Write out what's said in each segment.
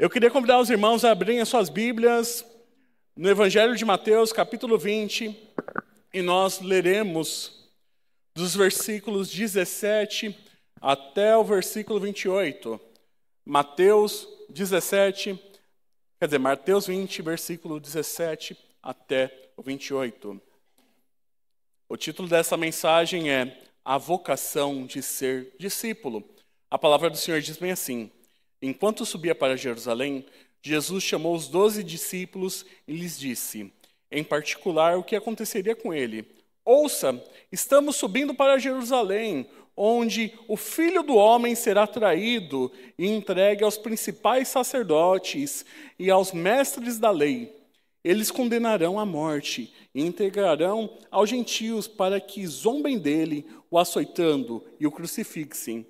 Eu queria convidar os irmãos a abrirem as suas Bíblias no Evangelho de Mateus, capítulo 20, e nós leremos dos versículos 17 até o versículo 28. Mateus 20, versículo 17 até o 28. O título dessa mensagem é A Vocação de Ser Discípulo. A palavra do Senhor diz bem assim: Enquanto subia para Jerusalém, Jesus chamou os 12 discípulos e lhes disse, em particular, o que aconteceria com ele. Ouça, estamos subindo para Jerusalém, onde o Filho do Homem será traído e entregue aos principais sacerdotes e aos mestres da lei. Eles condenarão à morte e entregarão aos gentios para que zombem dele, o açoitando e o crucifixem.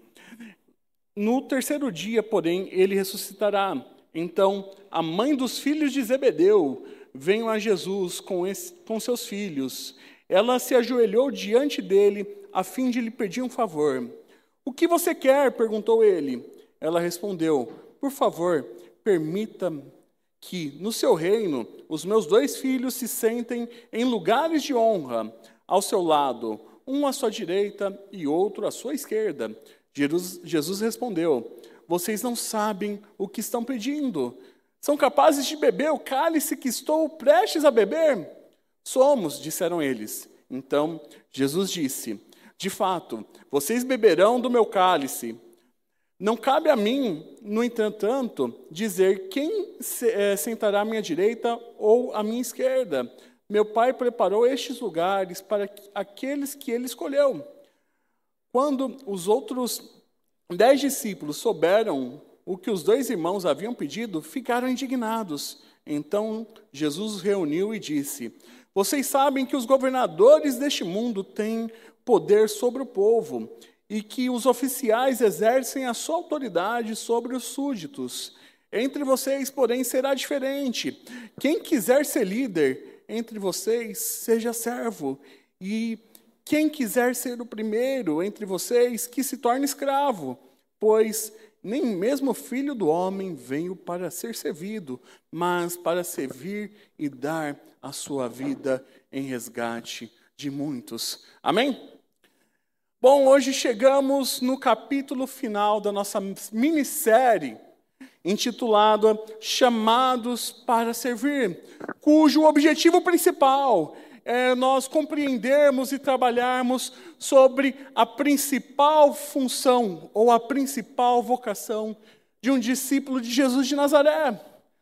No terceiro dia, porém, ele ressuscitará. Então, a mãe dos filhos de Zebedeu veio a Jesus com seus filhos. Ela se ajoelhou diante dele, a fim de lhe pedir um favor. O que você quer? Perguntou ele. Ela respondeu, por favor, permita que, no seu reino, os meus 2 filhos se sentem em lugares de honra, ao seu lado, um à sua direita e outro à sua esquerda. Jesus respondeu, vocês não sabem o que estão pedindo. São capazes de beber o cálice que estou prestes a beber? Somos, disseram eles. Então, Jesus disse, de fato, vocês beberão do meu cálice. Não cabe a mim, no entretanto, dizer quem sentará à minha direita ou à minha esquerda. Meu Pai preparou estes lugares para aqueles que ele escolheu. Quando os outros 10 discípulos souberam o que os 2 irmãos haviam pedido, ficaram indignados. Então Jesus os reuniu e disse, vocês sabem que os governadores deste mundo têm poder sobre o povo e que os oficiais exercem a sua autoridade sobre os súditos. Entre vocês, porém, será diferente. Quem quiser ser líder entre vocês, seja servo, e quem quiser ser o primeiro entre vocês, que se torne escravo, pois nem mesmo o Filho do Homem veio para ser servido, mas para servir e dar a sua vida em resgate de muitos. Amém? Bom, hoje chegamos no capítulo final da nossa minissérie, intitulada Chamados para Servir, cujo objetivo principal é nós compreendermos e trabalharmos sobre a principal função ou a principal vocação de um discípulo de Jesus de Nazaré.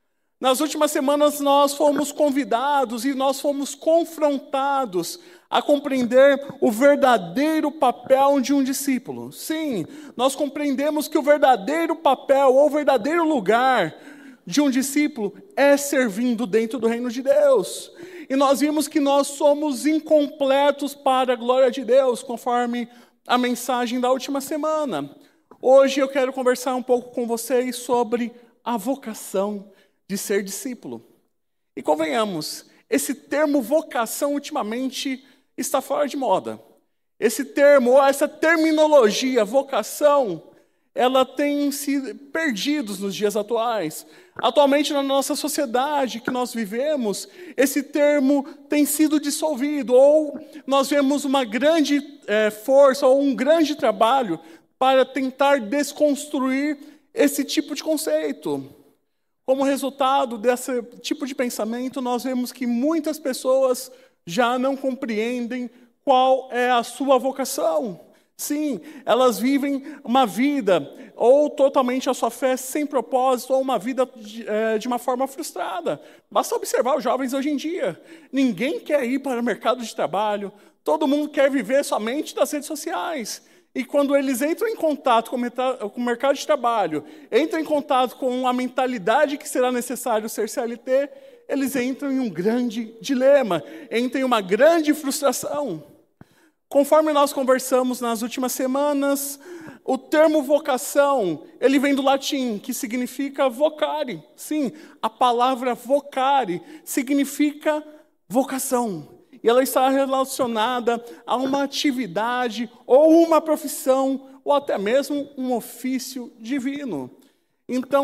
Nas últimas semanas nós fomos convidados e nós fomos confrontados a compreender o verdadeiro papel de um discípulo. Sim, nós compreendemos que o verdadeiro papel ou o verdadeiro lugar de um discípulo é servindo dentro do reino de Deus. E nós vimos que nós somos incompletos para a glória de Deus, conforme a mensagem da última semana. Hoje eu quero conversar um pouco com vocês sobre a vocação de ser discípulo. E convenhamos, esse termo vocação ultimamente está fora de moda. Esse termo, ou essa terminologia, vocação, ela tem sido perdida nos dias atuais. Atualmente, na nossa sociedade que nós vivemos, esse termo tem sido dissolvido, ou nós vemos uma grande força, ou um grande trabalho para tentar desconstruir esse tipo de conceito. Como resultado desse tipo de pensamento, nós vemos que muitas pessoas já não compreendem qual é a sua vocação. Sim, elas vivem uma vida, ou totalmente a sua fé sem propósito, ou uma vida de uma forma frustrada. Basta observar os jovens hoje em dia. Ninguém quer ir para o mercado de trabalho, todo mundo quer viver somente das redes sociais. E quando eles entram em contato com o mercado de trabalho, entram em contato com a mentalidade que será necessário ser CLT, eles entram em um grande dilema, entram em uma grande frustração. Conforme nós conversamos nas últimas semanas, o termo vocação, ele vem do latim, que significa vocare. Sim, a palavra vocare significa vocação. E ela está relacionada a uma atividade, ou uma profissão, ou até mesmo um ofício divino. Então,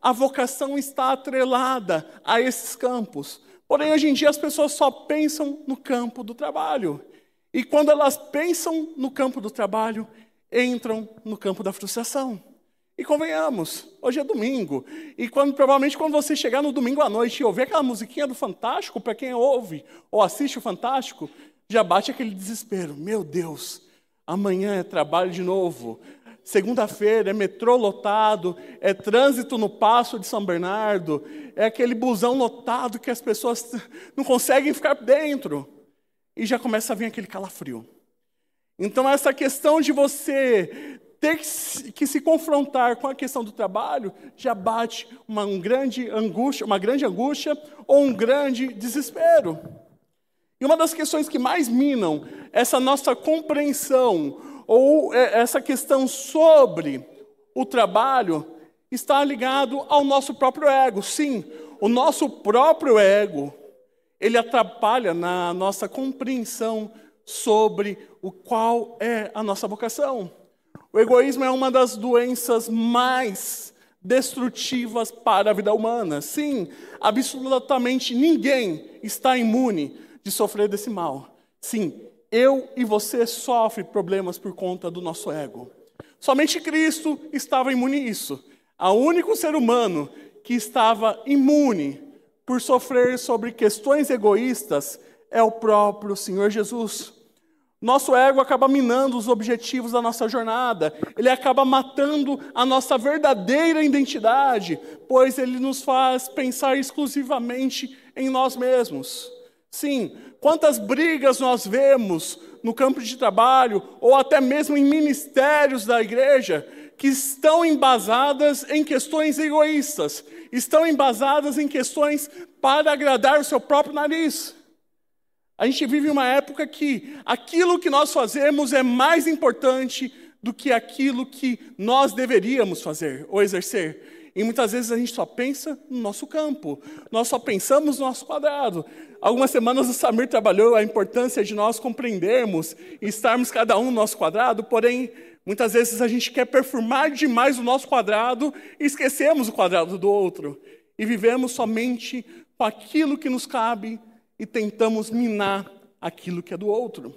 a vocação está atrelada a esses campos. Porém, hoje em dia as pessoas só pensam no campo do trabalho. E quando elas pensam no campo do trabalho, entram no campo da frustração. E convenhamos, hoje é domingo. E provavelmente quando você chegar no domingo à noite e ouvir aquela musiquinha do Fantástico, para quem ouve ou assiste o Fantástico, já bate aquele desespero. Meu Deus, amanhã é trabalho de novo. Segunda-feira é metrô lotado, é trânsito no Paço de São Bernardo, é aquele busão lotado que as pessoas não conseguem ficar dentro. E já começa a vir aquele calafrio. Então essa questão de você ter que se confrontar com a questão do trabalho, já bate uma grande angústia ou um grande desespero. E uma das questões que mais minam essa nossa compreensão, ou essa questão sobre o trabalho, está ligado ao nosso próprio ego. Sim, o nosso próprio ego, ele atrapalha na nossa compreensão sobre qual é a nossa vocação. O egoísmo é uma das doenças mais destrutivas para a vida humana. Sim, absolutamente ninguém está imune de sofrer desse mal. Sim, eu e você sofrem problemas por conta do nosso ego. Somente Cristo estava imune a isso. O único ser humano que estava imune por sofrer sobre questões egoístas é o próprio Senhor Jesus. Nosso ego acaba minando os objetivos da nossa jornada. Ele acaba matando a nossa verdadeira identidade, pois ele nos faz pensar exclusivamente em nós mesmos. Sim, quantas brigas nós vemos no campo de trabalho, ou até mesmo em ministérios da igreja, que estão embasadas em questões egoístas, estão embasadas em questões para agradar o seu próprio nariz. A gente vive uma época que aquilo que nós fazemos é mais importante do que aquilo que nós deveríamos fazer ou exercer. E muitas vezes a gente só pensa no nosso campo, nós só pensamos no nosso quadrado. Algumas semanas o Samir trabalhou a importância de nós compreendermos e estarmos cada um no nosso quadrado, porém, muitas vezes a gente quer perfumar demais o nosso quadrado e esquecemos o quadrado do outro. E vivemos somente com aquilo que nos cabe e tentamos minar aquilo que é do outro.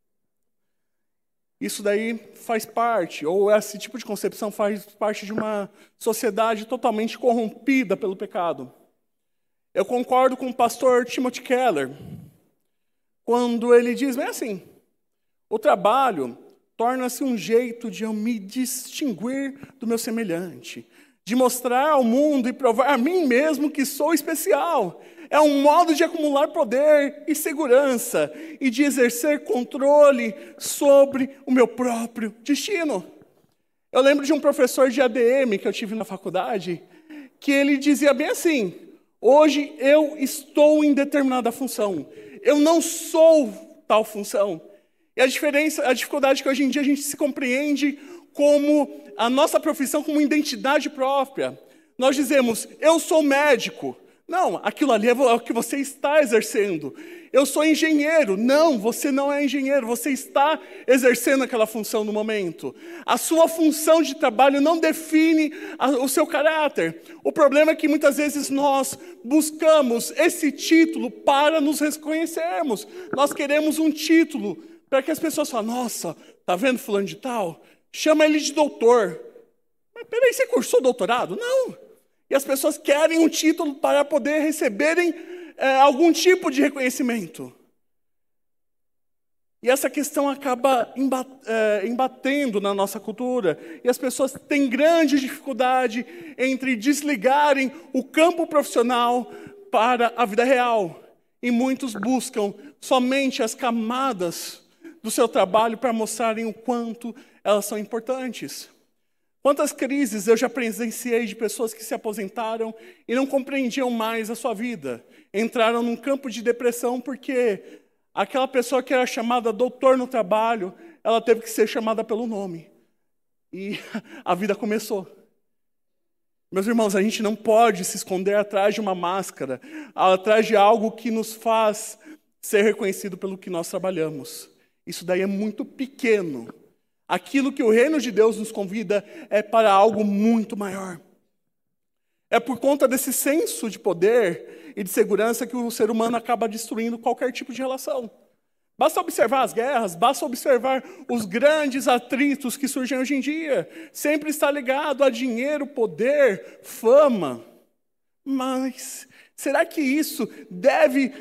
Isso daí faz parte, ou esse tipo de concepção faz parte de uma sociedade totalmente corrompida pelo pecado. Eu concordo com o pastor Timothy Keller, quando ele diz, bem assim, o trabalho torna-se um jeito de eu me distinguir do meu semelhante, de mostrar ao mundo e provar a mim mesmo que sou especial. É um modo de acumular poder e segurança e de exercer controle sobre o meu próprio destino. Eu lembro de um professor de ADM que eu tive na faculdade, que ele dizia bem assim, hoje eu estou em determinada função, eu não sou tal função. E a dificuldade que hoje em dia a gente se compreende como a nossa profissão como identidade própria. Nós dizemos, eu sou médico. Não, aquilo ali é o que você está exercendo. Eu sou engenheiro. Não, você não é engenheiro, você está exercendo aquela função no momento. A sua função de trabalho não define o seu caráter. O problema é que muitas vezes nós buscamos esse título para nos reconhecermos. Nós queremos um título para que as pessoas falem, nossa, tá vendo fulano de tal? Chama ele de doutor. Mas peraí, você cursou doutorado? Não. E as pessoas querem um título para poder receberem algum tipo de reconhecimento. E essa questão acaba embatendo na nossa cultura. E as pessoas têm grande dificuldade entre desligarem o campo profissional para a vida real. E muitos buscam somente as camadas do seu trabalho para mostrarem o quanto elas são importantes. Quantas crises eu já presenciei de pessoas que se aposentaram e não compreendiam mais a sua vida. Entraram num campo de depressão porque aquela pessoa que era chamada doutor no trabalho, ela teve que ser chamada pelo nome. E a vida começou. Meus irmãos, a gente não pode se esconder atrás de uma máscara, atrás de algo que nos faz ser reconhecido pelo que nós trabalhamos. Isso daí é muito pequeno. Aquilo que o reino de Deus nos convida é para algo muito maior. É por conta desse senso de poder e de segurança que o ser humano acaba destruindo qualquer tipo de relação. Basta observar as guerras, basta observar os grandes atritos que surgem hoje em dia. Sempre está ligado a dinheiro, poder, fama. Mas será que isso deve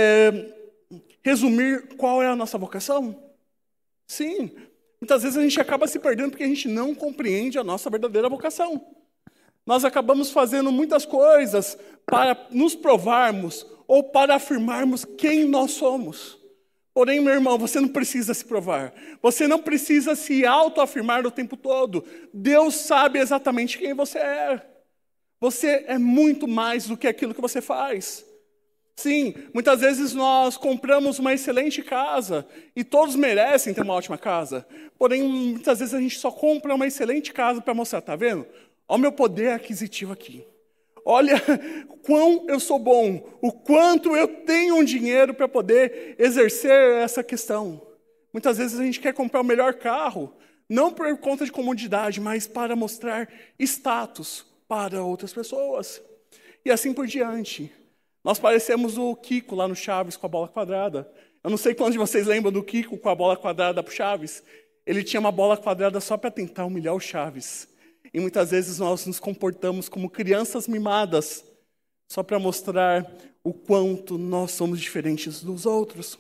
resumir qual é a nossa vocação? Sim, muitas vezes a gente acaba se perdendo porque a gente não compreende a nossa verdadeira vocação. Nós acabamos fazendo muitas coisas para nos provarmos ou para afirmarmos quem nós somos. Porém, meu irmão, você não precisa se provar. Você não precisa se autoafirmar o tempo todo. Deus sabe exatamente quem você é. Você é muito mais do que aquilo que você faz. Sim, muitas vezes nós compramos uma excelente casa e todos merecem ter uma ótima casa. Porém, muitas vezes a gente só compra uma excelente casa para mostrar, tá vendo? Olha o meu poder aquisitivo aqui. Olha quão eu sou bom, o quanto eu tenho dinheiro para poder exercer essa questão. Muitas vezes a gente quer comprar o melhor carro, não por conta de comodidade, mas para mostrar status para outras pessoas. E assim por diante. Nós parecemos o Kiko lá no Chaves com a bola quadrada. Eu não sei quantos de vocês lembram do Kiko com a bola quadrada para o Chaves. Ele tinha uma bola quadrada só para tentar humilhar o Chaves. E muitas vezes nós nos comportamos como crianças mimadas, só para mostrar o quanto nós somos diferentes dos outros.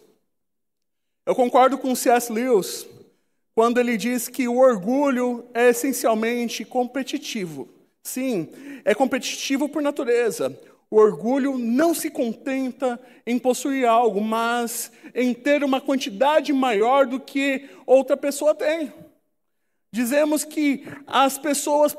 Eu concordo com o C.S. Lewis, quando ele diz que o orgulho é essencialmente competitivo. Sim, é competitivo por natureza. O orgulho não se contenta em possuir algo, mas em ter uma quantidade maior do que outra pessoa tem. Dizemos que as pessoas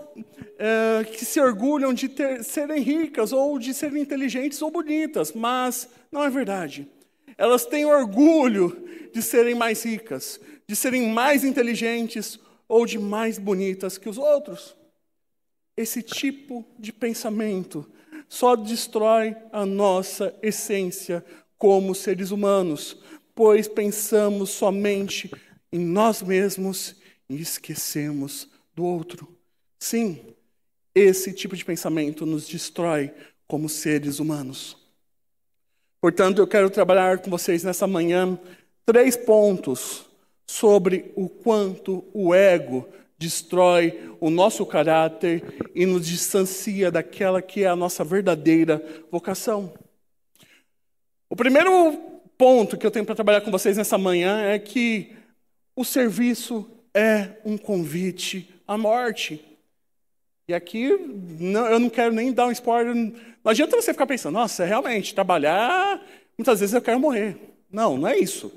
que se orgulham de serem ricas, ou de serem inteligentes ou bonitas, mas não é verdade. Elas têm orgulho de serem mais ricas, de serem mais inteligentes ou de mais bonitas que os outros. Esse tipo de pensamento só destrói a nossa essência como seres humanos, pois pensamos somente em nós mesmos e esquecemos do outro. Sim, esse tipo de pensamento nos destrói como seres humanos. Portanto, eu quero trabalhar com vocês nessa manhã 3 pontos sobre o quanto o ego destrói o nosso caráter e nos distancia daquela que é a nossa verdadeira vocação. O primeiro ponto que eu tenho para trabalhar com vocês nessa manhã é que o serviço é um convite à morte. E aqui, eu não quero nem dar um spoiler. Não adianta você ficar pensando, nossa, realmente, trabalhar, muitas vezes eu quero morrer. Não, não é isso.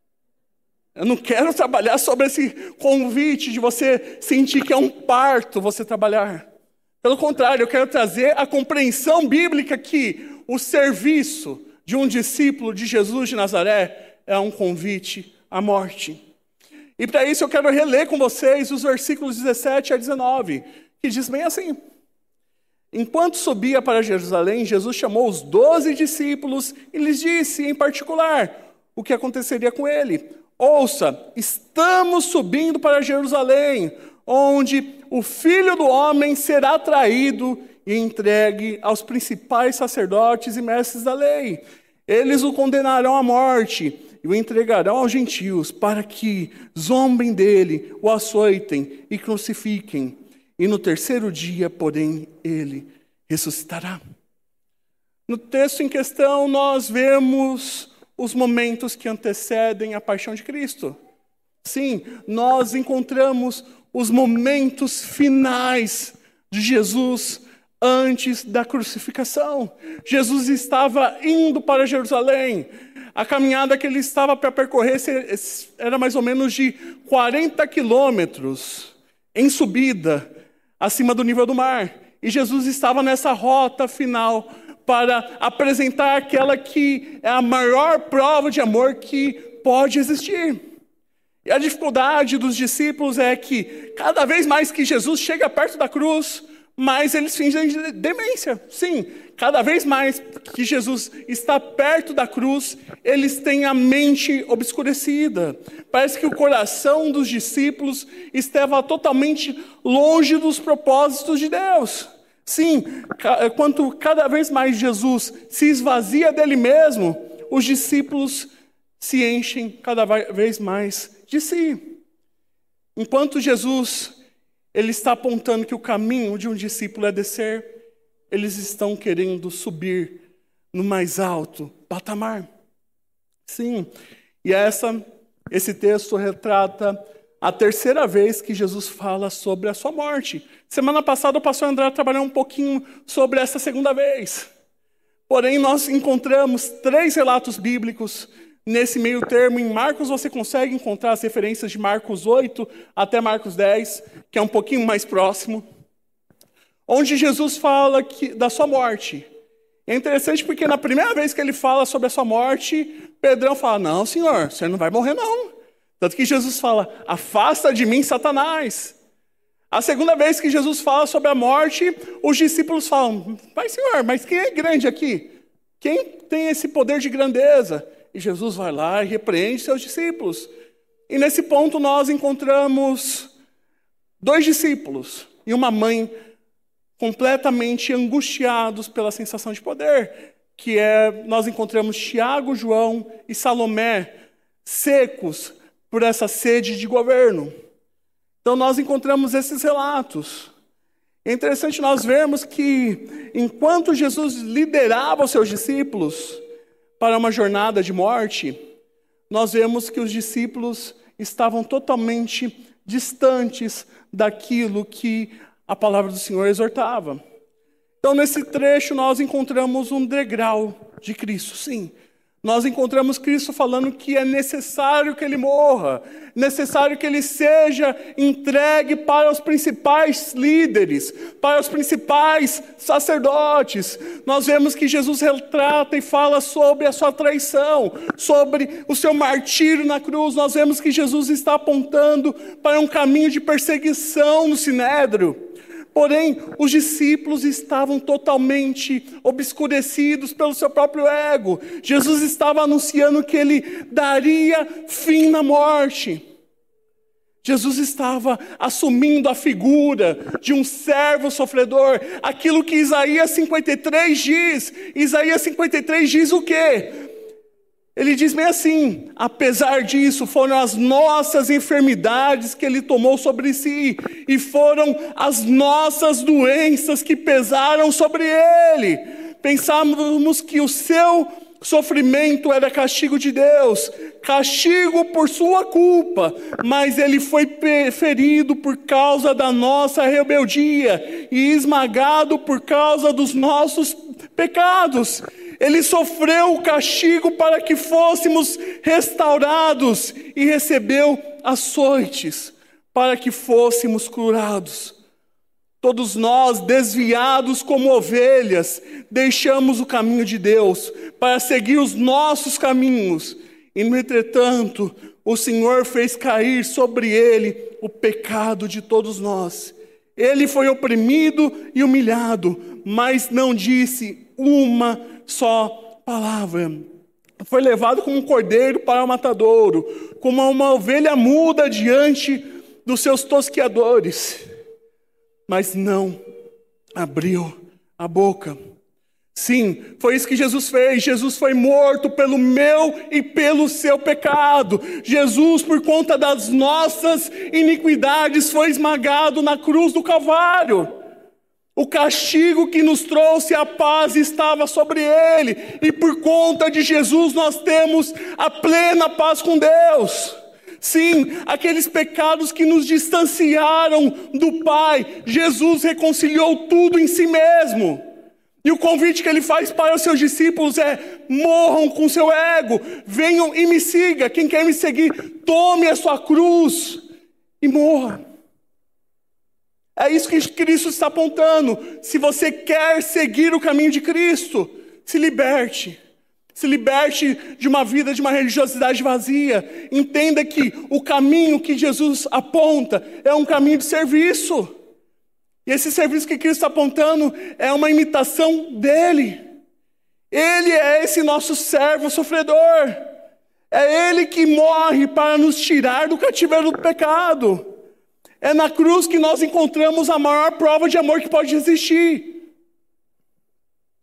Eu não quero trabalhar sobre esse convite de você sentir que é um parto você trabalhar. Pelo contrário, eu quero trazer a compreensão bíblica que o serviço de um discípulo de Jesus de Nazaré é um convite à morte. E para isso eu quero reler com vocês os versículos 17 a 19, que diz bem assim: Enquanto subia para Jerusalém, Jesus chamou os 12 discípulos e lhes disse, em particular, o que aconteceria com ele. Ouça, estamos subindo para Jerusalém, onde o Filho do Homem será traído e entregue aos principais sacerdotes e mestres da lei. Eles o condenarão à morte e o entregarão aos gentios, para que zombem dele, o açoitem e crucifiquem. E no terceiro dia, porém, ele ressuscitará. No texto em questão, nós vemos os momentos que antecedem a paixão de Cristo. Sim, nós encontramos os momentos finais de Jesus antes da crucificação. Jesus estava indo para Jerusalém. A caminhada que ele estava para percorrer era mais ou menos de 40 quilômetros em subida, acima do nível do mar. E Jesus estava nessa rota final para apresentar aquela que é a maior prova de amor que pode existir. E a dificuldade dos discípulos é que cada vez mais que Jesus chega perto da cruz, mais eles fingem de demência. Sim, cada vez mais que Jesus está perto da cruz, eles têm a mente obscurecida. Parece que o coração dos discípulos estava totalmente longe dos propósitos de Deus. Sim, quanto cada vez mais Jesus se esvazia dele mesmo, os discípulos se enchem cada vez mais de si. Enquanto Jesus ele está apontando que o caminho de um discípulo é descer, eles estão querendo subir no mais alto patamar. Sim, e esse texto retrata a terceira vez que Jesus fala sobre a sua morte. Semana passada o pastor André trabalhou um pouquinho sobre essa segunda vez. Porém, nós encontramos 3 relatos bíblicos nesse meio termo. Em Marcos você consegue encontrar as referências de Marcos 8 até Marcos 10, que é um pouquinho mais próximo, onde Jesus fala da sua morte. É interessante porque na primeira vez que ele fala sobre a sua morte, Pedrão fala, não, senhor, você não vai morrer não. Tanto que Jesus fala, afasta de mim, Satanás. A segunda vez que Jesus fala sobre a morte, os discípulos falam, mas senhor, mas quem é grande aqui? Quem tem esse poder de grandeza? E Jesus vai lá e repreende seus discípulos. E nesse ponto nós encontramos 2 discípulos e uma mãe completamente angustiados pela sensação de poder, nós encontramos Tiago, João e Salomé secos por essa sede de governo. Então nós encontramos esses relatos. É interessante nós vermos que enquanto Jesus liderava os seus discípulos para uma jornada de morte, nós vemos que os discípulos estavam totalmente distantes daquilo que a palavra do Senhor exortava. Então nesse trecho nós encontramos um degrau de Cristo, sim. Nós encontramos Cristo falando que é necessário que Ele morra, necessário que Ele seja entregue para os principais líderes, para os principais sacerdotes. Nós vemos que Jesus retrata e fala sobre a sua traição, sobre o seu martírio na cruz. Nós vemos que Jesus está apontando para um caminho de perseguição no Sinédrio. Porém, os discípulos estavam totalmente obscurecidos pelo seu próprio ego. Jesus estava anunciando que Ele daria fim na morte. Jesus estava assumindo a figura de um servo sofredor. Aquilo que Isaías 53 diz. Isaías 53 diz o quê? Ele diz bem assim, apesar disso, foram as nossas enfermidades que Ele tomou sobre si, e foram as nossas doenças que pesaram sobre Ele. Pensávamos que o seu sofrimento era castigo de Deus, castigo por sua culpa, mas Ele foi ferido por causa da nossa rebeldia, e esmagado por causa dos nossos pecados. Ele sofreu o castigo para que fôssemos restaurados e recebeu açoites para que fôssemos curados. Todos nós, desviados como ovelhas, deixamos o caminho de Deus para seguir os nossos caminhos. E, no entretanto, o Senhor fez cair sobre Ele o pecado de todos nós. Ele foi oprimido e humilhado, mas não disse uma só palavra. Foi levado como um cordeiro para o matadouro, como uma ovelha muda diante dos seus tosqueadores, mas não abriu a boca. Sim, foi isso que Jesus fez. Jesus foi morto pelo meu e pelo seu pecado. Jesus, por conta das nossas iniquidades, foi esmagado na cruz do Calvário. O castigo que nos trouxe a paz estava sobre Ele. E por conta de Jesus nós temos a plena paz com Deus. Sim, aqueles pecados que nos distanciaram do Pai, Jesus reconciliou tudo em si mesmo. E o convite que Ele faz para os seus discípulos é: morram com seu ego, venham e me siga. Quem quer me seguir, tome a sua cruz e morra. É isso que Cristo está apontando. Se você quer seguir o caminho de Cristo, se liberte. Se liberte de uma vida de uma religiosidade vazia. Entenda que o caminho que Jesus aponta é um caminho de serviço. E esse serviço que Cristo está apontando é uma imitação dele. Ele é esse nosso servo sofredor. É Ele que morre para nos tirar do cativeiro do pecado. É na cruz que nós encontramos a maior prova de amor que pode existir.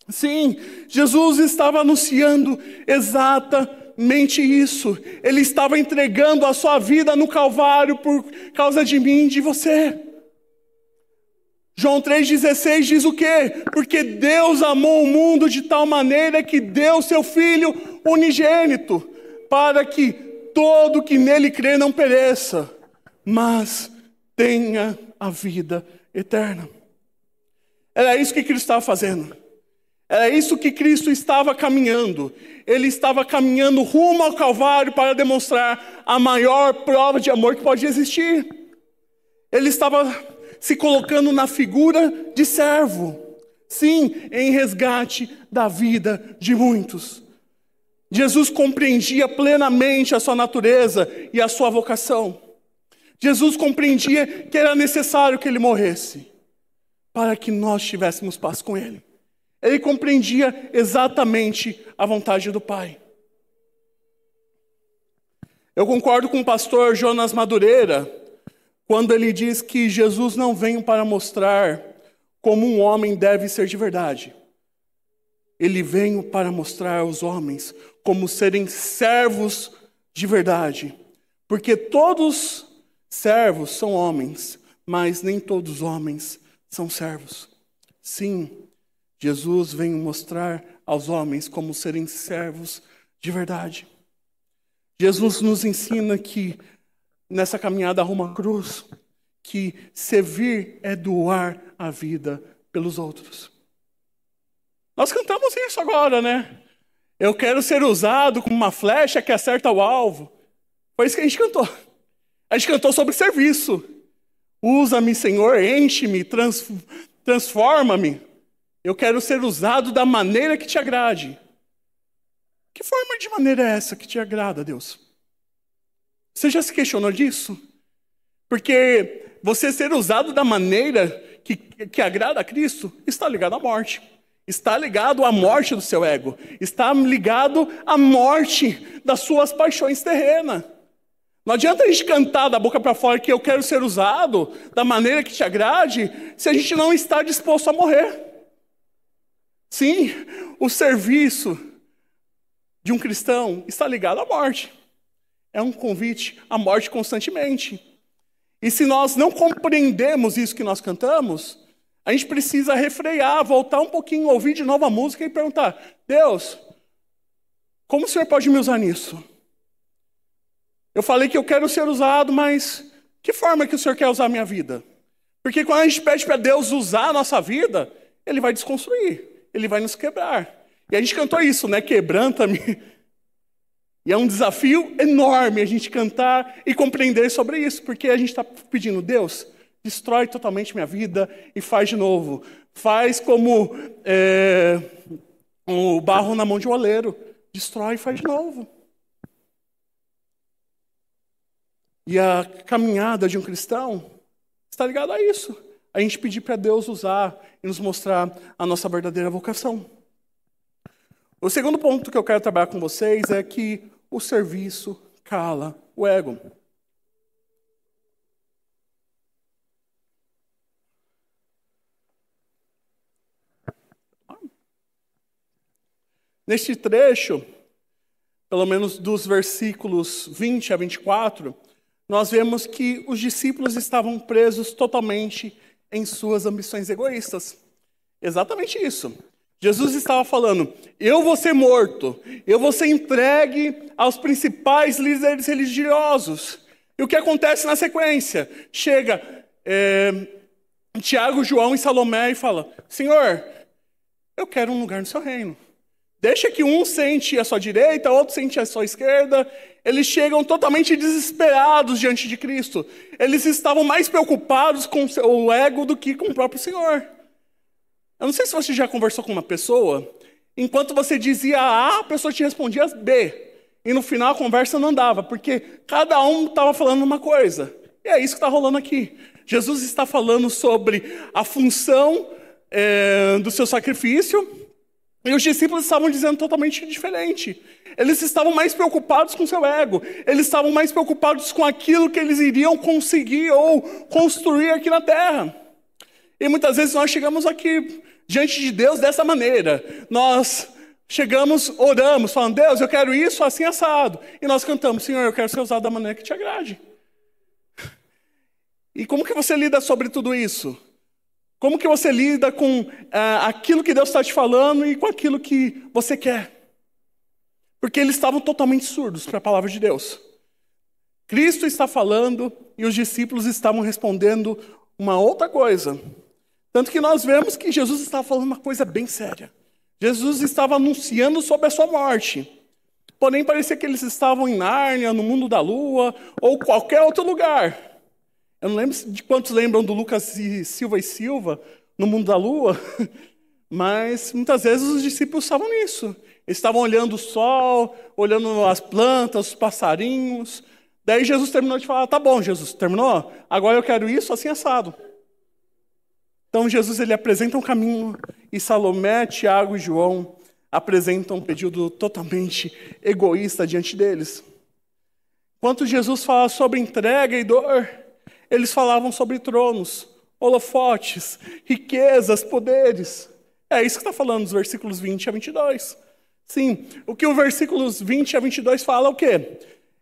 Sim, Jesus estava anunciando exatamente isso. Ele estava entregando a sua vida no Calvário por causa de mim e de você. João 3,16 diz o quê? Porque Deus amou o mundo de tal maneira que deu seu Filho unigênito, para que todo que nele crê não pereça, mas tenha a vida eterna. Era isso que Cristo estava fazendo. Era isso que Cristo estava caminhando. Ele estava caminhando rumo ao Calvário para demonstrar a maior prova de amor que pode existir. Ele estava se colocando na figura de servo. Sim, em resgate da vida de muitos. Jesus compreendia plenamente a sua natureza e a sua vocação. Jesus compreendia que era necessário que ele morresse para que nós tivéssemos paz com ele. Ele compreendia exatamente a vontade do Pai. Eu concordo com o pastor Jonas Madureira, quando ele diz que Jesus não veio para mostrar como um homem deve ser de verdade. Ele veio para mostrar aos homens como serem servos de verdade. Porque todos servos são homens, mas nem todos os homens são servos. Sim, Jesus veio mostrar aos homens como serem servos de verdade. Jesus nos ensina que, nessa caminhada rumo à cruz, que servir é doar a vida pelos outros. Nós cantamos isso agora, né? Eu quero ser usado como uma flecha que acerta o alvo. Foi isso que a gente cantou. A gente cantou sobre serviço. Usa-me, Senhor, enche-me, transforma-me. Eu quero ser usado da maneira que te agrade. Que forma de maneira é essa que te agrada, Deus? Você já se questionou disso? Porque você ser usado da maneira que agrada a Cristo está ligado à morte. Está ligado à morte do seu ego. Está ligado à morte das suas paixões terrenas. Não adianta a gente cantar da boca para fora que eu quero ser usado da maneira que te agrade, se a gente não está disposto a morrer. Sim, o serviço de um cristão está ligado à morte. É um convite à morte constantemente. E se nós não compreendemos isso que nós cantamos, a gente precisa refrear, voltar um pouquinho, ouvir de novo a música e perguntar: Deus, como o Senhor pode me usar nisso? Eu falei que eu quero ser usado, mas que forma que o Senhor quer usar a minha vida? Porque quando a gente pede para Deus usar a nossa vida, Ele vai desconstruir, Ele vai nos quebrar. E a gente cantou isso, né? Quebranta-me. E é um desafio enorme a gente cantar e compreender sobre isso, porque a gente está pedindo: Deus, destrói totalmente minha vida e faz de novo. Faz como o barro na mão de um oleiro. Destrói e faz de novo. E a caminhada de um cristão está ligada a isso. A gente pedir para Deus usar e nos mostrar a nossa verdadeira vocação. O segundo ponto que eu quero trabalhar com vocês é que o serviço cala o ego. Neste trecho, pelo menos dos versículos 20 a 24, nós vemos que os discípulos estavam presos totalmente em suas ambições egoístas. Exatamente isso. Jesus estava falando: eu vou ser morto, eu vou ser entregue aos principais líderes religiosos. E o que acontece na sequência? Chega Tiago, João e Salomé e fala: Senhor, eu quero um lugar no seu reino. Deixa que um sente à sua direita, outro sente à sua esquerda. Eles chegam totalmente desesperados diante de Cristo. Eles estavam mais preocupados com o ego do que com o próprio Senhor. Eu não sei se você já conversou com uma pessoa, enquanto você dizia A, a pessoa te respondia B. E no final a conversa não andava, porque cada um estava falando uma coisa. E é isso que está rolando aqui. Jesus está falando sobre a função do seu sacrifício, e os discípulos estavam dizendo totalmente diferente. Eles estavam mais preocupados com seu ego. Eles estavam mais preocupados com aquilo que eles iriam conseguir ou construir aqui na terra. E muitas vezes nós chegamos aqui diante de Deus dessa maneira. Nós chegamos, oramos, falando, Deus, eu quero isso assim assado. E nós cantamos, Senhor, eu quero ser usado da maneira que te agrade. E como que você lida sobre tudo isso? Como que você lida com aquilo que Deus está te falando e com aquilo que você quer? Porque eles estavam totalmente surdos para a palavra de Deus. Cristo está falando e os discípulos estavam respondendo uma outra coisa. Tanto que nós vemos que Jesus estava falando uma coisa bem séria. Jesus estava anunciando sobre a sua morte. Porém, parecia que eles estavam em Nárnia, no mundo da lua, ou qualquer outro lugar. Eu não lembro de quantos lembram do Lucas e Silva, no mundo da lua, mas muitas vezes os discípulos estavam nisso. Eles estavam olhando o sol, olhando as plantas, os passarinhos. Daí Jesus terminou de falar, tá bom, Jesus, terminou? Agora eu quero isso assim assado. Então Jesus ele apresenta um caminho e Salomé, Tiago e João apresentam um pedido totalmente egoísta diante deles. Enquanto Jesus fala sobre entrega e dor, eles falavam sobre tronos, holofotes, riquezas, poderes. É isso que está falando nos versículos 20 a 22. Sim, o que os versículos 20 a 22 fala é o quê?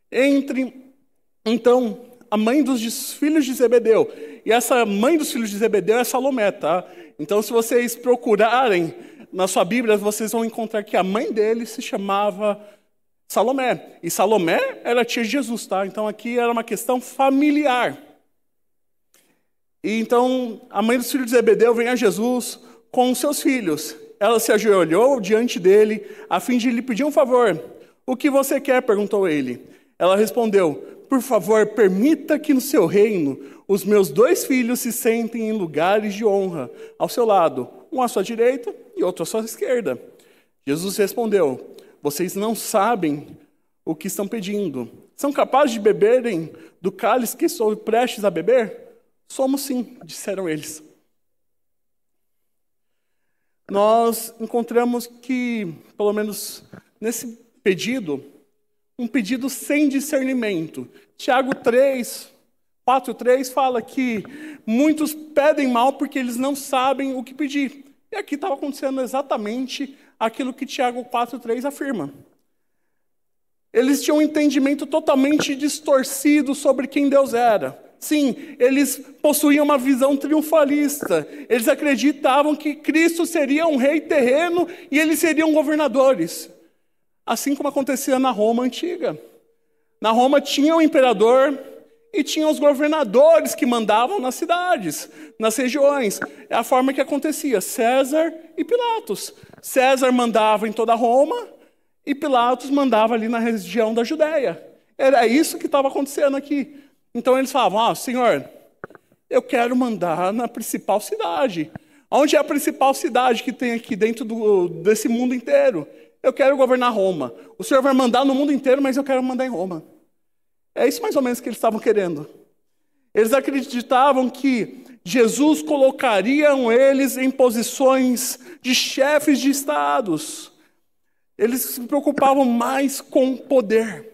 Então, a mãe dos filhos de Zebedeu. E essa mãe dos filhos de Zebedeu é Salomé, tá? Então, se vocês procurarem na sua Bíblia, vocês vão encontrar que a mãe dele se chamava Salomé. E Salomé era tia de Jesus, tá? Então, aqui era uma questão familiar. E então, a mãe dos filhos de Zebedeu vem a Jesus com os seus filhos. Ela se ajoelhou diante dele, a fim de lhe pedir um favor. O que você quer? Perguntou ele. Ela respondeu, por favor, permita que no seu reino os meus 2 filhos se sentem em lugares de honra, ao seu lado, um à sua direita e outro à sua esquerda. Jesus respondeu, vocês não sabem o que estão pedindo. São capazes de beberem do cálice que estou prestes a beber? Somos sim, disseram eles. Nós encontramos que, pelo menos nesse pedido, um pedido sem discernimento. Tiago 4:3 fala que muitos pedem mal porque eles não sabem o que pedir. E aqui estava acontecendo exatamente aquilo que Tiago 4:3 afirma. Eles tinham um entendimento totalmente distorcido sobre quem Deus era. Sim, eles possuíam uma visão triunfalista. Eles acreditavam que Cristo seria um rei terreno e eles seriam governadores. Assim como acontecia na Roma antiga. Na Roma tinha o imperador e tinha os governadores que mandavam nas cidades, nas regiões. É a forma que acontecia, César e Pilatos. César mandava em toda Roma e Pilatos mandava ali na região da Judéia. Era isso que estava acontecendo aqui. Então eles falavam, Senhor, eu quero mandar na principal cidade. Onde é a principal cidade que tem aqui dentro desse mundo inteiro? Eu quero governar Roma. O Senhor vai mandar no mundo inteiro, mas eu quero mandar em Roma. É isso mais ou menos que eles estavam querendo. Eles acreditavam que Jesus colocaria eles em posições de chefes de estados. Eles se preocupavam mais com o poder.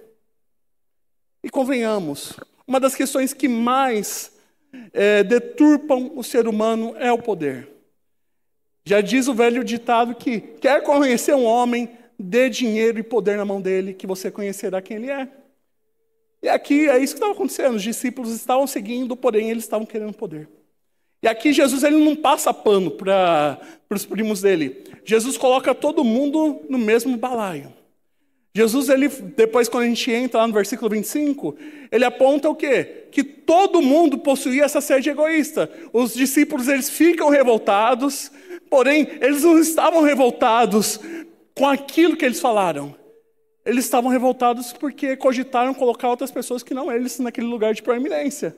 E convenhamos, uma das questões que mais deturpam o ser humano é o poder. Já diz o velho ditado que quer conhecer um homem, dê dinheiro e poder na mão dele, que você conhecerá quem ele é. E aqui é isso que estava acontecendo. Os discípulos estavam seguindo, porém eles estavam querendo poder. E aqui Jesus ele não passa pano para os primos dele. Jesus coloca todo mundo no mesmo balaio. Jesus, ele, depois quando a gente entra lá no versículo 25, ele aponta o quê? Que todo mundo possuía essa sede egoísta. Os discípulos, eles ficam revoltados, porém, eles não estavam revoltados com aquilo que eles falaram. Eles estavam revoltados porque cogitaram colocar outras pessoas que não eles naquele lugar de proeminência.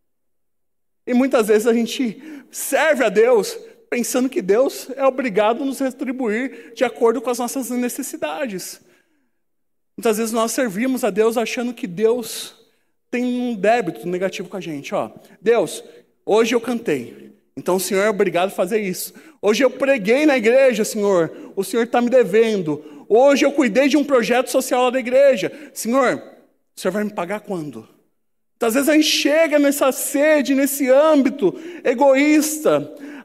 E muitas vezes a gente serve a Deus pensando que Deus é obrigado a nos retribuir de acordo com as nossas necessidades. Muitas vezes nós servimos a Deus achando que Deus tem um débito negativo com a gente. Deus, hoje eu cantei, então o Senhor é obrigado a fazer isso. Hoje eu preguei na igreja, Senhor, o Senhor está me devendo. Hoje eu cuidei de um projeto social lá da igreja. Senhor, o Senhor vai me pagar quando? Muitas vezes a gente chega nessa sede, nesse âmbito egoísta,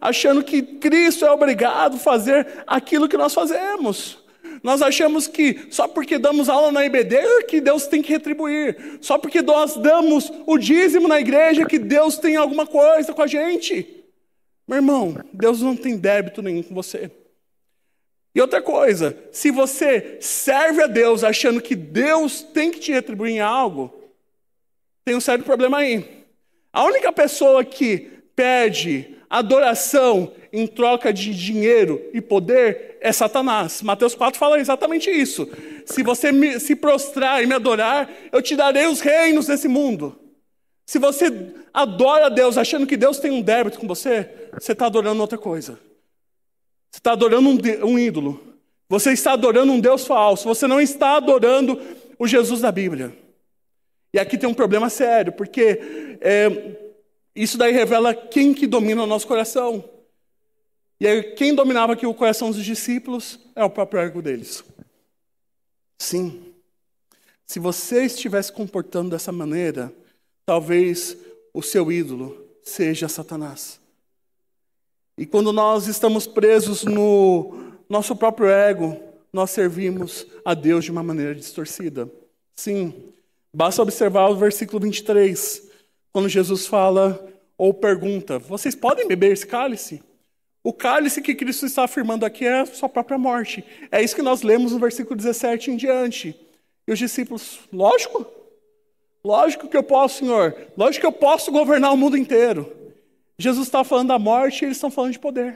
achando que Cristo é obrigado a fazer aquilo que nós fazemos. Nós achamos que só porque damos aula na IBD que Deus tem que retribuir. Só porque nós damos o dízimo na igreja que Deus tem alguma coisa com a gente. Meu irmão, Deus não tem débito nenhum com você. E outra coisa, se você serve a Deus achando que Deus tem que te retribuir em algo, tem um sério problema aí. A única pessoa que pede adoração em troca de dinheiro e poder é Satanás. Mateus 4 fala exatamente isso. Se você se prostrar e me adorar, eu te darei os reinos desse mundo. Se você adora a Deus achando que Deus tem um débito com você, você está adorando outra coisa. Você está adorando um ídolo. Você está adorando um Deus falso. Você não está adorando o Jesus da Bíblia. E aqui tem um problema sério, porque isso daí revela quem que domina o nosso coração. E aí, quem dominava aqui o coração dos discípulos é o próprio ego deles. Sim. Se você estivesse se comportando dessa maneira, talvez o seu ídolo seja Satanás. E quando nós estamos presos no nosso próprio ego, nós servimos a Deus de uma maneira distorcida. Sim. Basta observar o versículo 23, quando Jesus fala ou pergunta, vocês podem beber esse cálice? O cálice que Cristo está afirmando aqui é a sua própria morte. É isso que nós lemos no versículo 17 em diante. E os discípulos, lógico que eu posso, Senhor. Lógico que eu posso governar o mundo inteiro. Jesus está falando da morte e eles estão falando de poder.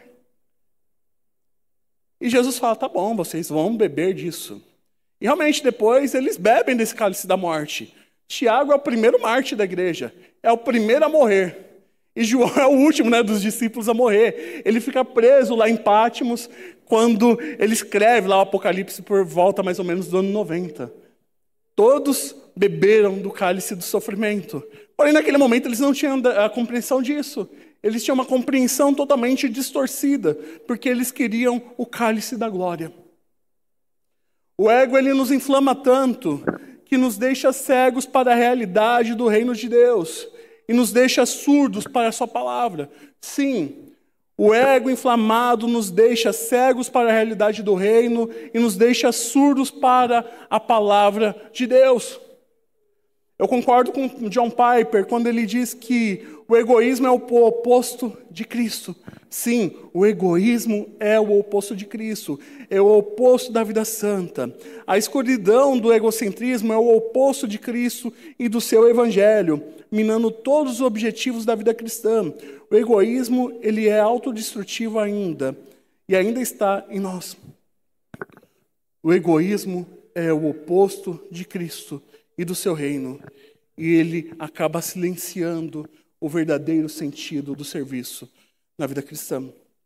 E Jesus fala, tá bom, vocês vão beber disso. E realmente depois eles bebem desse cálice da morte. Tiago é o primeiro mártir da igreja. É o primeiro a morrer. E João é o último, dos discípulos a morrer. Ele fica preso lá em Pátimos quando ele escreve lá o Apocalipse por volta mais ou menos do ano 90. Todos beberam do cálice do sofrimento. Porém, naquele momento, eles não tinham a compreensão disso. Eles tinham uma compreensão totalmente distorcida, porque eles queriam o cálice da glória. O ego, ele nos inflama tanto que nos deixa cegos para a realidade do reino de Deus e nos deixa surdos para a sua palavra. Sim, o ego inflamado nos deixa cegos para a realidade do reino e nos deixa surdos para a palavra de Deus. Eu concordo com John Piper quando ele diz que o egoísmo é o oposto de Cristo. Sim, o egoísmo é o oposto de Cristo, é o oposto da vida santa. A escuridão do egocentrismo é o oposto de Cristo e do seu evangelho, minando todos os objetivos da vida cristã. O egoísmo, ele é autodestrutivo ainda, e ainda está em nós. O egoísmo é o oposto de Cristo e do seu reino, e ele acaba silenciando o verdadeiro sentido do serviço na vida cristã.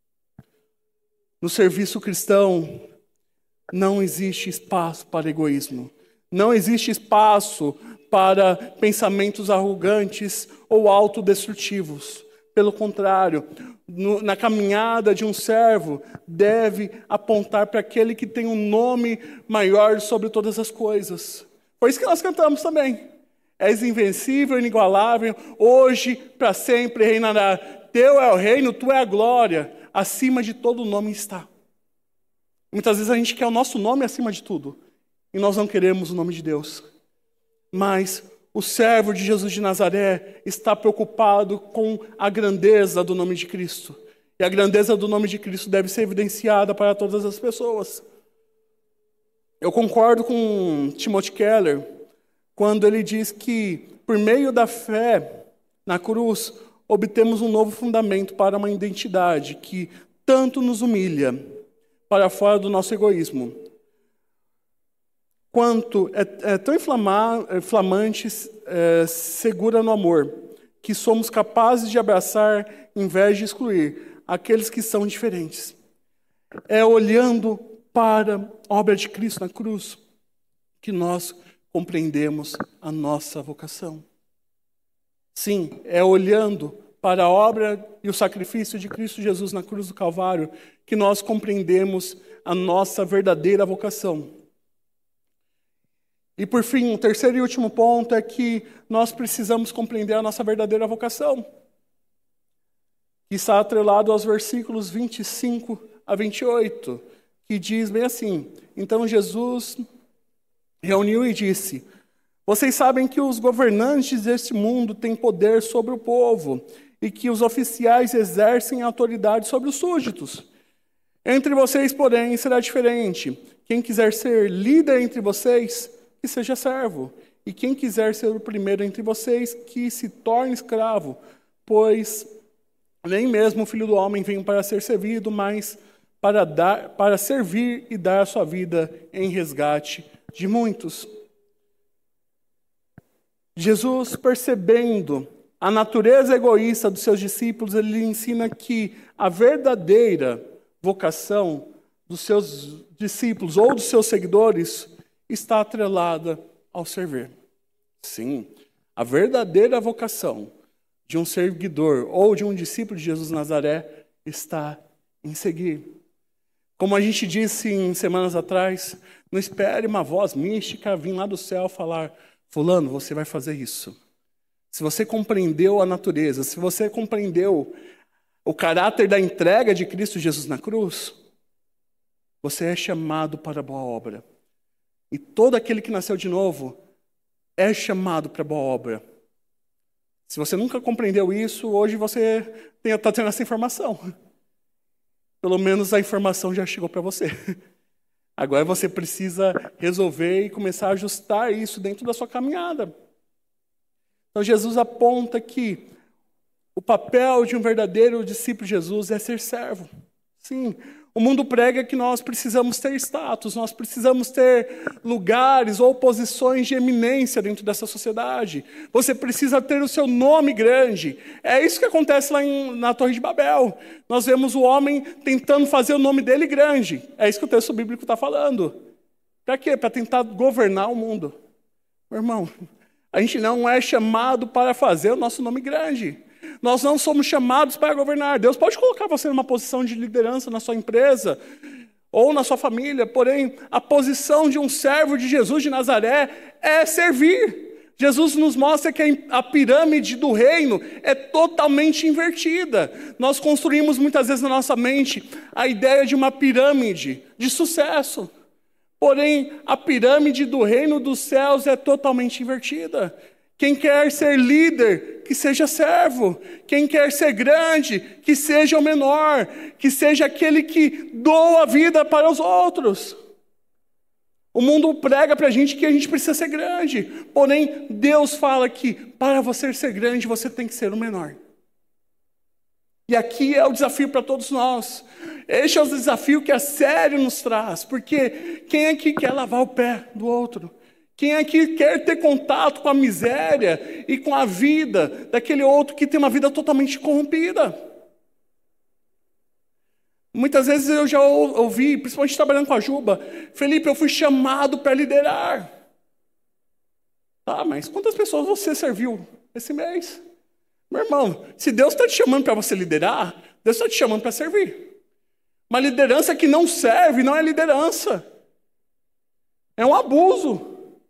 No serviço cristão, não existe espaço para egoísmo, não existe espaço para pensamentos arrogantes ou autodestrutivos. Pelo contrário, na caminhada de um servo, deve apontar para aquele que tem um nome maior sobre todas as coisas. Foi isso que nós cantamos também. És invencível, inigualável, hoje, para sempre reinará. Teu é o reino, tu é a glória, acima de todo nome está. Muitas vezes a gente quer o nosso nome acima de tudo, e nós não queremos o nome de Deus. Mas o servo de Jesus de Nazaré está preocupado com a grandeza do nome de Cristo. E a grandeza do nome de Cristo deve ser evidenciada para todas as pessoas. Eu concordo com Timothy Keller quando ele diz que, por meio da fé na cruz, obtemos um novo fundamento para uma identidade que tanto nos humilha para fora do nosso egoísmo, quanto é tão inflamante, segura no amor, que somos capazes de abraçar em vez de excluir aqueles que são diferentes. É olhando para a obra de Cristo na cruz que nós compreendemos a nossa vocação. Sim, é olhando para a obra e o sacrifício de Cristo Jesus na cruz do Calvário que nós compreendemos a nossa verdadeira vocação. E por fim, o terceiro e último ponto é que nós precisamos compreender a nossa verdadeira vocação. que está atrelado aos versículos 25 a 28, que diz bem assim: Então Jesus reuniu e disse: Vocês sabem que os governantes deste mundo têm poder sobre o povo e que os oficiais exercem autoridade sobre os súditos. Entre vocês, porém, será diferente. Quem quiser ser líder entre vocês, que seja servo. E quem quiser ser o primeiro entre vocês, que se torne escravo. Pois nem mesmo o Filho do Homem veio para ser servido, mas para servir e dar a sua vida em resgate de muitos. Jesus, percebendo a natureza egoísta dos seus discípulos, ele lhe ensina que a verdadeira vocação dos seus discípulos ou dos seus seguidores está atrelada ao servir. Sim, a verdadeira vocação de um seguidor ou de um discípulo de Jesus de Nazaré está em seguir. Como a gente disse em semanas atrás, não espere uma voz mística vir lá do céu falar: fulano, você vai fazer isso. Se você compreendeu a natureza, se você compreendeu o caráter da entrega de Cristo Jesus na cruz, você é chamado para a boa obra. E todo aquele que nasceu de novo é chamado para a boa obra. Se você nunca compreendeu isso, hoje você está tendo essa informação. Pelo menos a informação já chegou para você. Agora você precisa resolver e começar a ajustar isso dentro da sua caminhada. Então Jesus aponta que o papel de um verdadeiro discípulo de Jesus é ser servo. Sim, o mundo prega que nós precisamos ter status, nós precisamos ter lugares ou posições de eminência dentro dessa sociedade. Você precisa ter o seu nome grande. É isso que acontece lá na Torre de Babel. Nós vemos o homem tentando fazer o nome dele grande. É isso que o texto bíblico está falando. Para quê? Para tentar governar o mundo. Meu irmão, a gente não é chamado para fazer o nosso nome grande. Nós não somos chamados para governar. Deus pode colocar você numa posição de liderança na sua empresa ou na sua família, porém, a posição de um servo de Jesus de Nazaré é servir. Jesus nos mostra que a pirâmide do reino é totalmente invertida. Nós construímos muitas vezes na nossa mente a ideia de uma pirâmide de sucesso. Porém, a pirâmide do reino dos céus é totalmente invertida. Quem quer ser líder, que seja servo. Quem quer ser grande, que seja o menor. Que seja aquele que doa a vida para os outros. O mundo prega para a gente que a gente precisa ser grande. Porém, Deus fala que para você ser grande, você tem que ser o menor. E aqui é o desafio para todos nós. Este é o desafio que a série nos traz. Porque quem aqui quer lavar o pé do outro? Quem aqui quer ter contato com a miséria e com a vida daquele outro que tem uma vida totalmente corrompida? Muitas vezes eu já ouvi, principalmente trabalhando com a Juba: Felipe, eu fui chamado para liderar. Tá, mas quantas pessoas você serviu esse mês? Meu irmão, se Deus está te chamando para você liderar, Deus está te chamando para servir. Uma liderança que não serve não é liderança. É um abuso.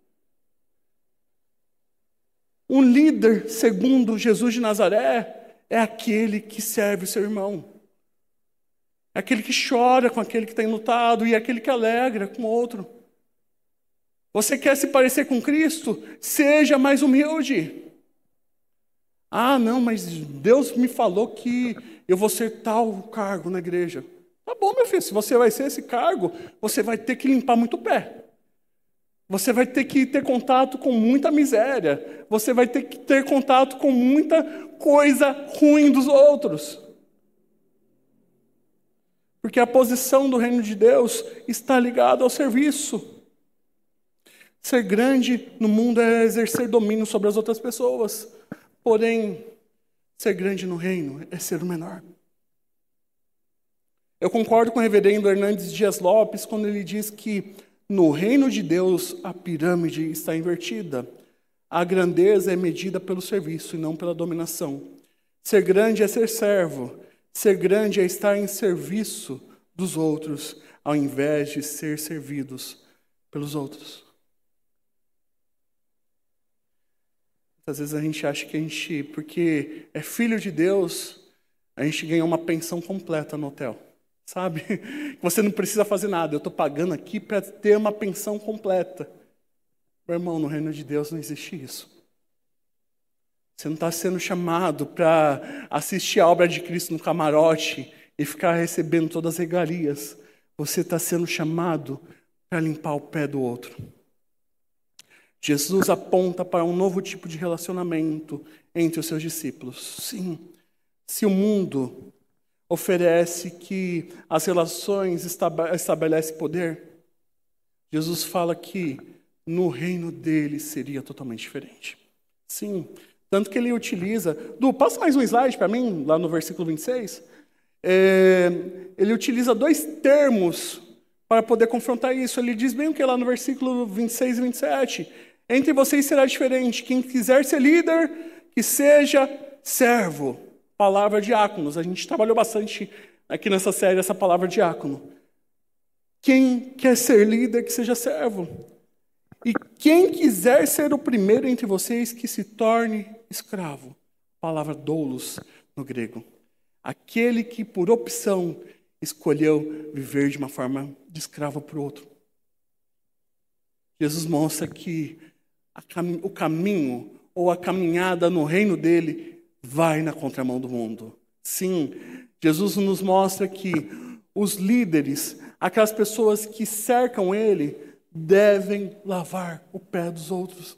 Um líder, segundo Jesus de Nazaré, é aquele que serve o seu irmão. É aquele que chora com aquele que está enlutado e é aquele que alegra com o outro. Você quer se parecer com Cristo? Seja mais humilde. Ah, não, mas Deus me falou que eu vou ser tal cargo na igreja. Tá bom, meu filho, se você vai ser esse cargo, você vai ter que limpar muito o pé. Você vai ter que ter contato com muita miséria. Você vai ter que ter contato com muita coisa ruim dos outros. Porque a posição do reino de Deus está ligada ao serviço. Ser grande no mundo é exercer domínio sobre as outras pessoas. Porém, ser grande no reino é ser o menor. Eu concordo com o reverendo Hernandes Dias Lopes quando ele diz que no reino de Deus, a pirâmide está invertida. A grandeza é medida pelo serviço e não pela dominação. Ser grande é ser servo. Ser grande é estar em serviço dos outros, ao invés de ser servidos pelos outros. Às vezes a gente acha que porque é filho de Deus, a gente ganha uma pensão completa no hotel. Sabe? Você não precisa fazer nada. Eu estou pagando aqui para ter uma pensão completa. Meu irmão, no reino de Deus não existe isso. Você não está sendo chamado para assistir a obra de Cristo no camarote e ficar recebendo todas as regalias. Você está sendo chamado para limpar o pé do outro. Jesus aponta para um novo tipo de relacionamento entre os seus discípulos. Sim, se o mundo oferece que as relações estabelecem poder, Jesus fala que no reino dele seria totalmente diferente. Sim, tanto que ele utiliza... passa mais um slide para mim, lá no versículo 26. Ele utiliza 2 termos para poder confrontar isso. Ele diz bem o que lá no versículo 26 e 27. Entre vocês será diferente. Quem quiser ser líder, que seja servo. Palavra diáconos. A gente trabalhou bastante aqui nessa série essa palavra diácono. Quem quer ser líder, que seja servo. E quem quiser ser o primeiro entre vocês, que se torne escravo. Palavra doulos no grego. Aquele que por opção escolheu viver de uma forma de escravo para o outro. Jesus mostra que o caminho ou a caminhada no reino dele vai na contramão do mundo. Sim, Jesus nos mostra que os líderes, aquelas pessoas que cercam ele, devem lavar o pé dos outros.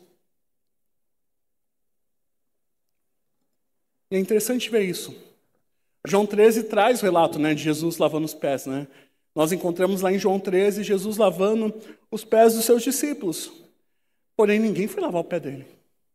E é interessante ver isso. João 13 traz o relato, de Jesus lavando os pés. Nós encontramos lá em João 13 Jesus lavando os pés dos seus discípulos. Porém, ninguém foi lavar o pé dele.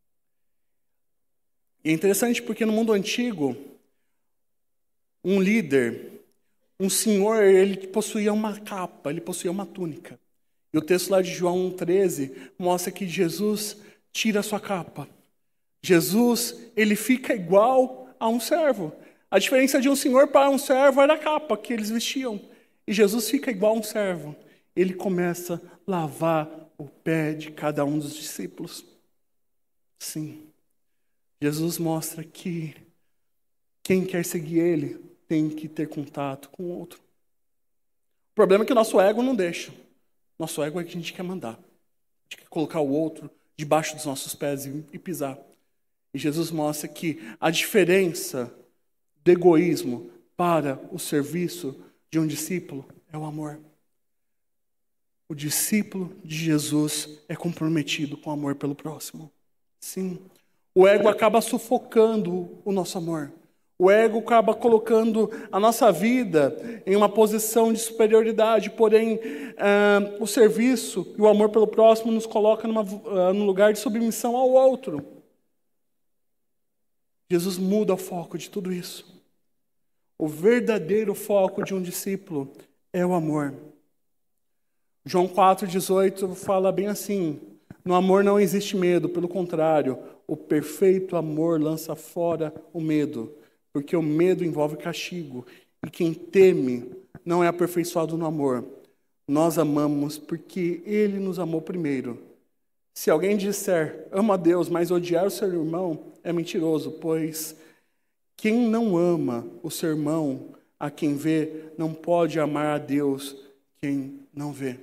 E é interessante porque no mundo antigo, um líder, um senhor, ele possuía uma capa, ele possuía uma túnica. E o texto lá de João 13 mostra que Jesus tira a sua capa. Jesus, ele fica igual a um servo. A diferença de um senhor para um servo era a capa que eles vestiam. E Jesus fica igual a um servo. Ele começa a lavar o pé de cada um dos discípulos. Sim. Jesus mostra que quem quer seguir ele tem que ter contato com o outro. O problema é que o nosso ego não deixa. Nosso ego é que a gente quer mandar. A gente quer colocar o outro debaixo dos nossos pés e pisar. E Jesus mostra que a diferença do egoísmo para o serviço de um discípulo é o amor. O discípulo de Jesus é comprometido com o amor pelo próximo. Sim. O ego acaba sufocando o nosso amor. O ego acaba colocando a nossa vida em uma posição de superioridade, porém, o serviço e o amor pelo próximo nos coloca num lugar de submissão ao outro. Jesus muda o foco de tudo isso. O verdadeiro foco de um discípulo é o amor. João 4,18 fala bem assim: no amor não existe medo, pelo contrário, o perfeito amor lança fora o medo, porque o medo envolve castigo, e quem teme não é aperfeiçoado no amor. Nós amamos porque ele nos amou primeiro. Se alguém disser, amo a Deus, mas odiar o seu irmão, é mentiroso, pois quem não ama o seu irmão a quem vê, não pode amar a Deus quem não vê.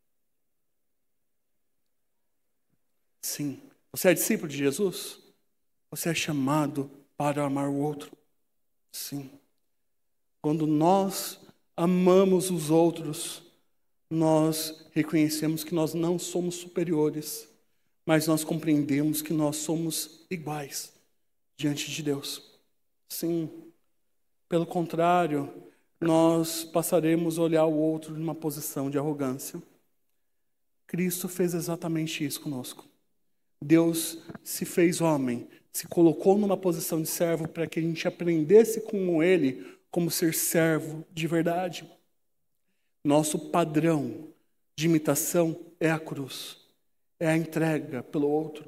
Sim, você é discípulo de Jesus? Você é chamado para amar o outro? Sim. Quando nós amamos os outros, nós reconhecemos que nós não somos superiores, mas nós compreendemos que nós somos iguais diante de Deus. Sim. Pelo contrário, nós passaremos a olhar o outro numa posição de arrogância. Cristo fez exatamente isso conosco. Deus se fez homem, se colocou numa posição de servo para que a gente aprendesse com ele como ser servo de verdade. Nosso padrão de imitação é a cruz, é a entrega pelo outro.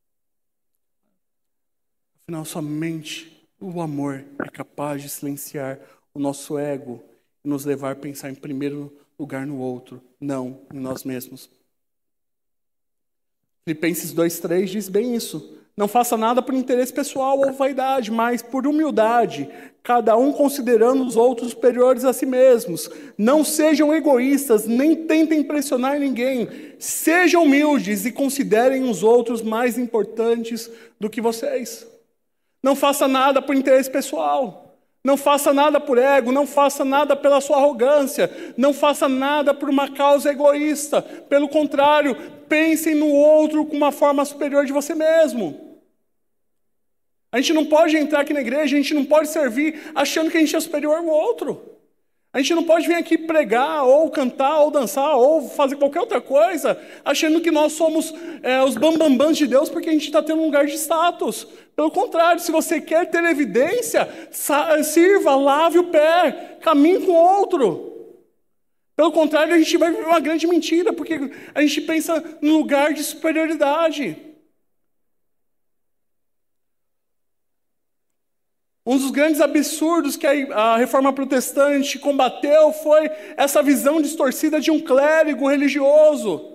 Afinal, somente o amor é capaz de silenciar o nosso ego e nos levar a pensar em primeiro lugar no outro, não em nós mesmos. Filipenses 2,3 diz bem isso. Não faça nada por interesse pessoal ou vaidade, mas por humildade, cada um considerando os outros superiores a si mesmos. Não sejam egoístas, nem tentem impressionar ninguém. Sejam humildes e considerem os outros mais importantes do que vocês. Não faça nada por interesse pessoal. Não faça nada por ego, não faça nada pela sua arrogância, não faça nada por uma causa egoísta. Pelo contrário, pensem no outro com uma forma superior de você mesmo. A gente não pode entrar aqui na igreja, a gente não pode servir achando que a gente é superior ao outro. A gente não pode vir aqui pregar, ou cantar, ou dançar, ou fazer qualquer outra coisa, achando que nós somos os bambambãs de Deus, porque a gente está tendo um lugar de status. Pelo contrário, se você quer ter evidência, sirva, lave o pé, caminhe com o outro. Pelo contrário, a gente vai viver uma grande mentira, porque a gente pensa no lugar de superioridade. Um dos grandes absurdos que a Reforma Protestante combateu foi essa visão distorcida de um clérigo religioso.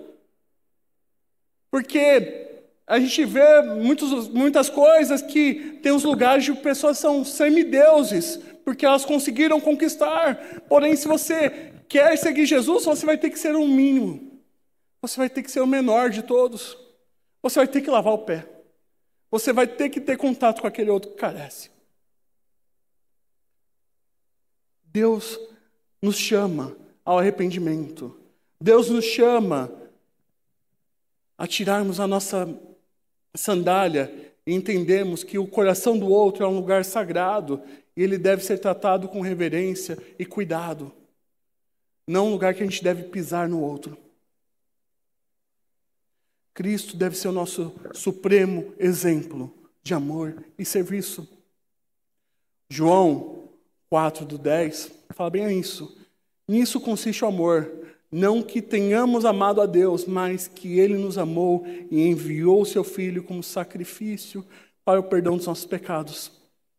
Porque a gente vê muitas coisas que tem uns lugares de pessoas são semideuses, porque elas conseguiram conquistar. Porém, se você quer seguir Jesus, você vai ter que ser um mínimo. Você vai ter que ser o menor de todos. Você vai ter que lavar o pé. Você vai ter que ter contato com aquele outro que carece. Deus nos chama ao arrependimento. Deus nos chama a tirarmos a nossa sandália e entendermos que o coração do outro é um lugar sagrado e ele deve ser tratado com reverência e cuidado. Não um lugar que a gente deve pisar no outro. Cristo deve ser o nosso supremo exemplo de amor e serviço. João 4:10, fala bem isso. Nisso consiste o amor, não que tenhamos amado a Deus, mas que Ele nos amou e enviou o Seu Filho como sacrifício para o perdão dos nossos pecados.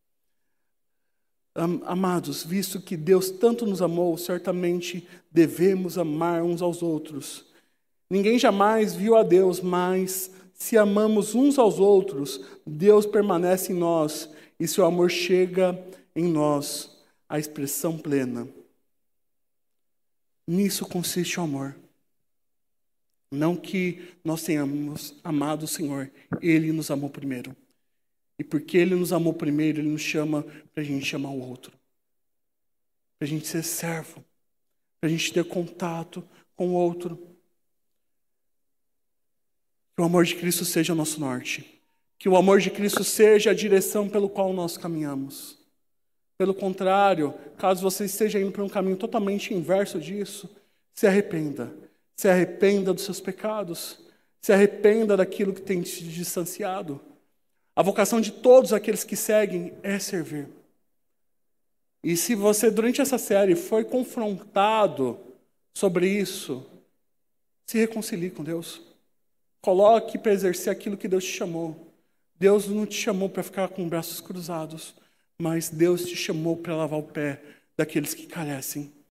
Amados, visto que Deus tanto nos amou, certamente devemos amar uns aos outros. Ninguém jamais viu a Deus, mas se amamos uns aos outros, Deus permanece em nós e seu amor chega em nós a expressão plena. Nisso consiste o amor. Não que nós tenhamos amado o Senhor, Ele nos amou primeiro. E porque Ele nos amou primeiro, Ele nos chama para a gente amar o outro. Para a gente ser servo. Para a gente ter contato com o outro. Que o amor de Cristo seja o nosso norte. Que o amor de Cristo seja a direção pelo qual nós caminhamos. Pelo contrário, caso você esteja indo para um caminho totalmente inverso disso, se arrependa. Se arrependa dos seus pecados. Se arrependa daquilo que tem te distanciado. A vocação de todos aqueles que seguem é servir. E se você, durante essa série, foi confrontado sobre isso, se reconcilie com Deus. Coloque para exercer aquilo que Deus te chamou. Deus não te chamou para ficar com braços cruzados, mas Deus te chamou para lavar o pé daqueles que carecem.